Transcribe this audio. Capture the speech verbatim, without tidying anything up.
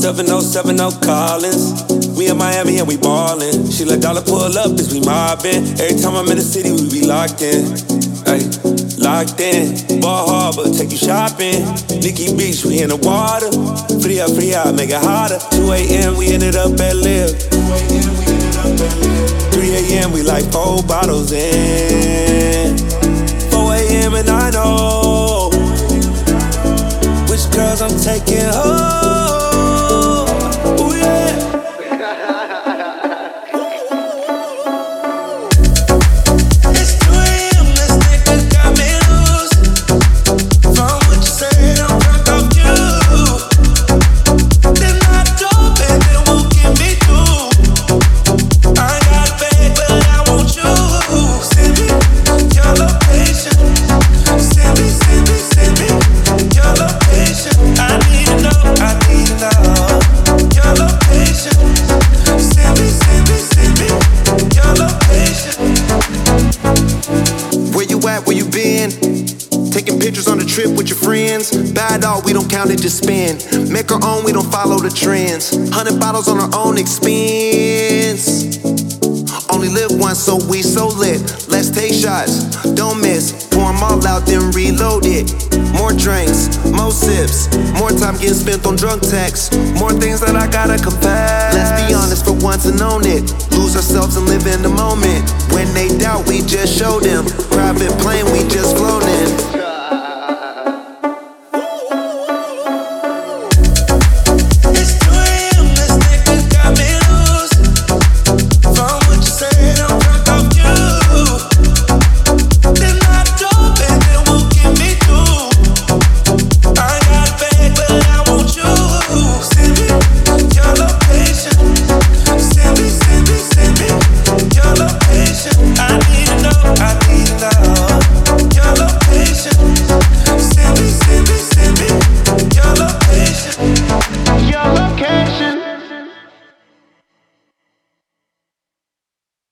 seven oh seven oh Collins. We in Miami and we ballin'. She let dollar pull up, bitch, we mobbin'. Every time I'm in the city, we be locked in. Ay, locked in. Ball Harbor, take you shopping. Nikki Beach, we in the water. Free up, free out, make it hotter. two a.m. we ended up at Live. three a.m. we like four bottles in. four a.m. and I know which girls I'm taking home. Ooh, yeah. We don't count it, just spend. Make our own, we don't follow the trends. Hundred bottles on our own expense. Only live once, so we so lit. Let's take shots, don't miss. Pour them all out, then reload it. More drinks, more sips. More time getting spent on drunk texts. More things that I gotta confess. Let's be honest for once and own it. Lose ourselves and live in the moment. When they doubt, we just show them. Private plane, we just flown in.